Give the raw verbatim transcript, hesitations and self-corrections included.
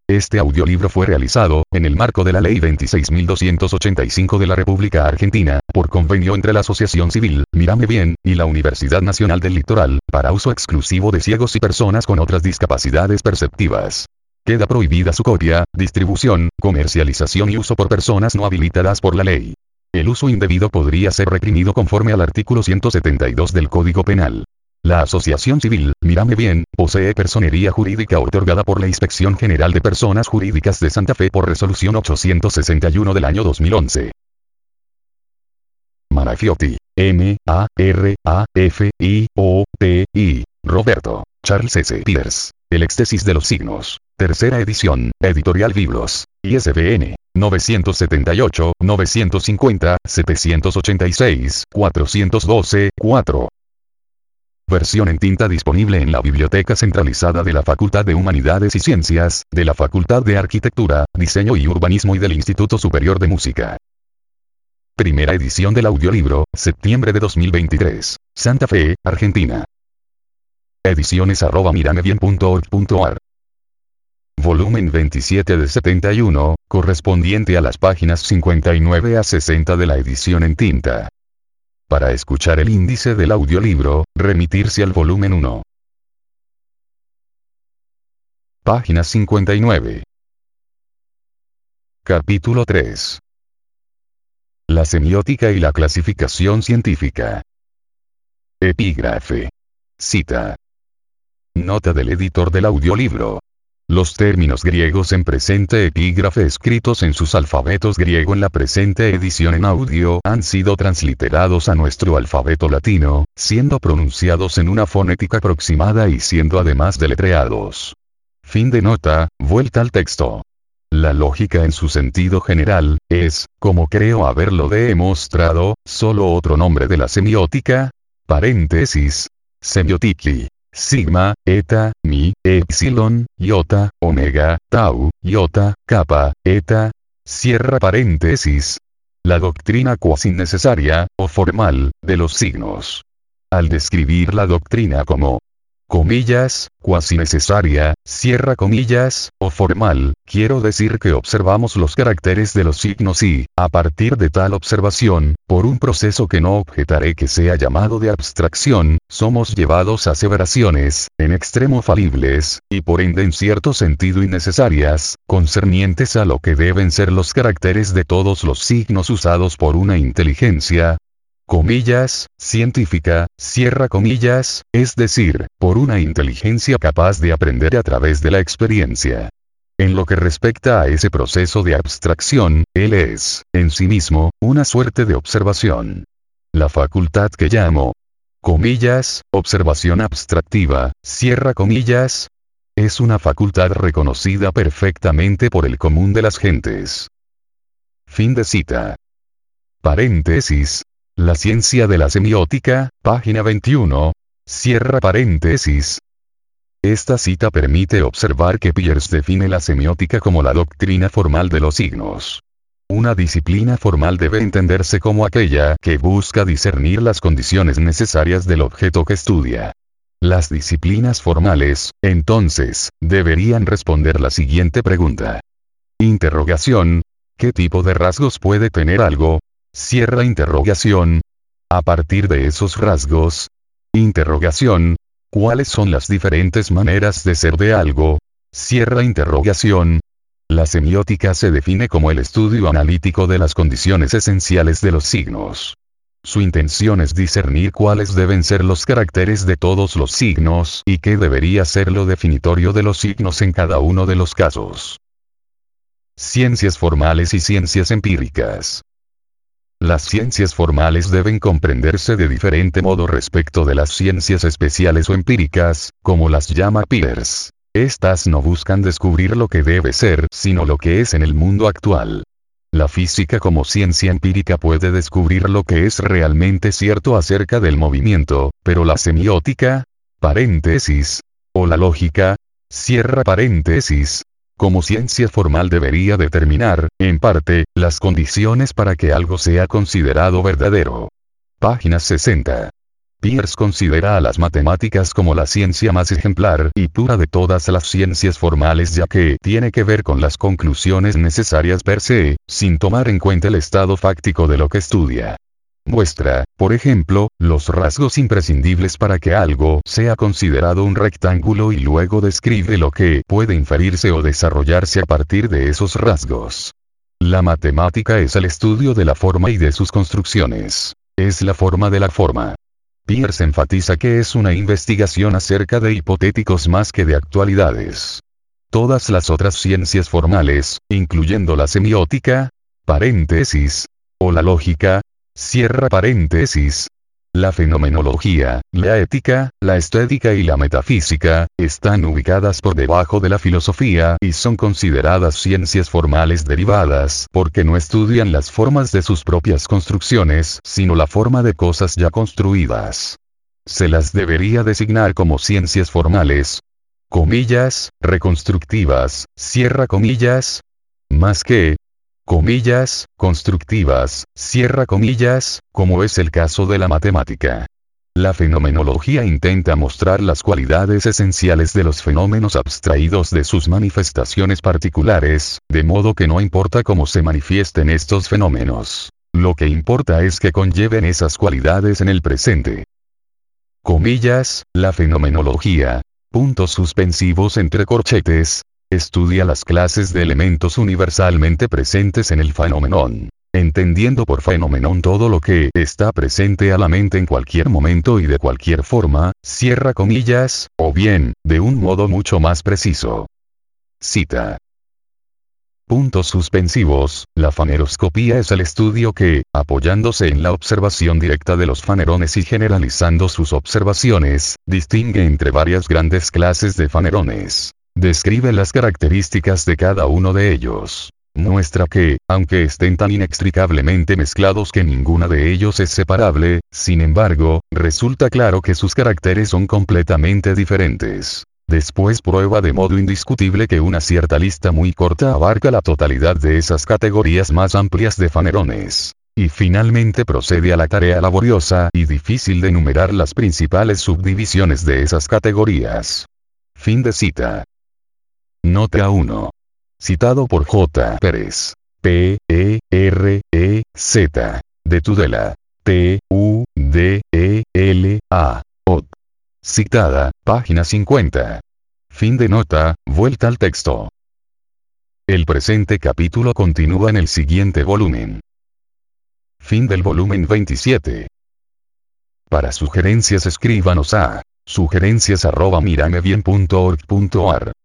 Este audiolibro fue realizado, en el marco de la Ley veintiséis mil doscientos ochenta y cinco de la República Argentina, por convenio entre la Asociación Civil, Mírame Bien, y la Universidad Nacional del Litoral, para uso exclusivo de ciegos y personas con otras discapacidades perceptivas. Queda prohibida su copia, distribución, comercialización y uso por personas no habilitadas por la ley. El uso indebido podría ser reprimido conforme al artículo ciento setenta y dos del Código Penal. La Asociación Civil, Mírame Bien, posee personería jurídica otorgada por la Inspección General de Personas Jurídicas de Santa Fe por resolución ochocientos sesenta y uno del año dos mil once. Marafiotti. M. A. R. A. F. I. O. T. I. Roberto. Charles S. Peters. El éxtasis de los signos. Tercera edición. Editorial Biblos. I S B N. novecientos setenta y ocho, novecientos cincuenta, setecientos ochenta y seis, cuatrocientos doce, cuatro. Versión en tinta disponible en la Biblioteca Centralizada de la Facultad de Humanidades y Ciencias, de la Facultad de Arquitectura, Diseño y Urbanismo y del Instituto Superior de Música. Primera edición del audiolibro, septiembre de dos mil veintitrés. Santa Fe, Argentina. Ediciones arroba miramebien punto org punto ar. Volumen veintisiete de setenta y uno, correspondiente a las páginas cincuenta y nueve a sesenta de la edición en tinta. Para escuchar el índice del audiolibro, remitirse al volumen uno. Página cincuenta y nueve. Capítulo tres. La semiótica y la clasificación científica. Epígrafe. Cita. Nota del editor del audiolibro. Los términos griegos en presente epígrafe escritos en sus alfabetos griego en la presente edición en audio han sido transliterados a nuestro alfabeto latino, siendo pronunciados en una fonética aproximada y siendo además deletreados. Fin de nota, vuelta al texto. La lógica en su sentido general, es, como creo haberlo demostrado, solo otro nombre de la semiótica. Paréntesis. Semiotiki. Sigma, eta, mi, epsilon, iota, omega, tau, iota, kappa, eta. Cierra paréntesis. La doctrina cuasi necesaria, o formal, de los signos. Al describir la doctrina como comillas, cuasi necesaria, cierra comillas, o formal, quiero decir que observamos los caracteres de los signos y, a partir de tal observación, por un proceso que no objetaré que sea llamado de abstracción, somos llevados a aseveraciones, en extremo falibles, y por ende en cierto sentido innecesarias, concernientes a lo que deben ser los caracteres de todos los signos usados por una inteligencia, comillas, científica, cierra comillas, es decir, por una inteligencia capaz de aprender a través de la experiencia. En lo que respecta a ese proceso de abstracción, él es, en sí mismo, una suerte de observación. La facultad que llamo, comillas, observación abstractiva, cierra comillas, es una facultad reconocida perfectamente por el común de las gentes. Fin de cita. Paréntesis. La ciencia de la semiótica, página veintiuno, cierra paréntesis. Esta cita permite observar que Peirce define la semiótica como la doctrina formal de los signos. Una disciplina formal debe entenderse como aquella que busca discernir las condiciones necesarias del objeto que estudia. Las disciplinas formales, entonces, deberían responder la siguiente pregunta. Interrogación. ¿Qué tipo de rasgos puede tener algo? Cierra interrogación. A partir de esos rasgos. Interrogación. ¿Cuáles son las diferentes maneras de ser de algo? Cierra interrogación. La semiótica se define como el estudio analítico de las condiciones esenciales de los signos. Su intención es discernir cuáles deben ser los caracteres de todos los signos y qué debería ser lo definitorio de los signos en cada uno de los casos. Ciencias formales y ciencias empíricas. Las ciencias formales deben comprenderse de diferente modo respecto de las ciencias especiales o empíricas, como las llama Peirce. Estas no buscan descubrir lo que debe ser, sino lo que es en el mundo actual. La física como ciencia empírica puede descubrir lo que es realmente cierto acerca del movimiento, pero la semiótica, paréntesis, o la lógica, cierra paréntesis, como ciencia formal debería determinar, en parte, las condiciones para que algo sea considerado verdadero. Página sesenta. Peirce considera a las matemáticas como la ciencia más ejemplar y pura de todas las ciencias formales, ya que tiene que ver con las conclusiones necesarias per se, sin tomar en cuenta el estado fáctico de lo que estudia. Muestra, por ejemplo, los rasgos imprescindibles para que algo sea considerado un rectángulo y luego describe lo que puede inferirse o desarrollarse a partir de esos rasgos. La matemática es el estudio de la forma y de sus construcciones. Es la forma de la forma. Peirce enfatiza que es una investigación acerca de hipotéticos más que de actualidades. Todas las otras ciencias formales, incluyendo la semiótica, paréntesis, o la lógica, cierra paréntesis, la fenomenología, la ética, la estética y la metafísica, están ubicadas por debajo de la filosofía y son consideradas ciencias formales derivadas porque no estudian las formas de sus propias construcciones, sino la forma de cosas ya construidas. Se las debería designar como ciencias formales, comillas, reconstructivas, cierra comillas, más que, comillas, constructivas, cierra comillas, como es el caso de la matemática. La fenomenología intenta mostrar las cualidades esenciales de los fenómenos abstraídos de sus manifestaciones particulares, de modo que no importa cómo se manifiesten estos fenómenos. Lo que importa es que conlleven esas cualidades en el presente. Comillas, la fenomenología, puntos suspensivos entre corchetes, estudia las clases de elementos universalmente presentes en el fenomenón, entendiendo por fenomenón todo lo que está presente a la mente en cualquier momento y de cualquier forma, cierra comillas, o bien, de un modo mucho más preciso. Cita. Puntos suspensivos, la faneroscopía es el estudio que, apoyándose en la observación directa de los fanerones y generalizando sus observaciones, distingue entre varias grandes clases de fanerones. Describe las características de cada uno de ellos. Muestra que, aunque estén tan inextricablemente mezclados que ninguna de ellos es separable, sin embargo, resulta claro que sus caracteres son completamente diferentes. Después prueba de modo indiscutible que una cierta lista muy corta abarca la totalidad de esas categorías más amplias de fanerones. Y finalmente procede a la tarea laboriosa y difícil de enumerar las principales subdivisiones de esas categorías. Fin de cita. Nota uno. Citado por J. Pérez. P. E. R. E. Z. De Tudela. T. U. D. E. L. A. O. Citada, página cincuenta. Fin de nota, vuelta al texto. El presente capítulo continúa en el siguiente volumen. Fin del volumen veintisiete. Para sugerencias escríbanos a sugerencias arroba miramebien punto org punto ar.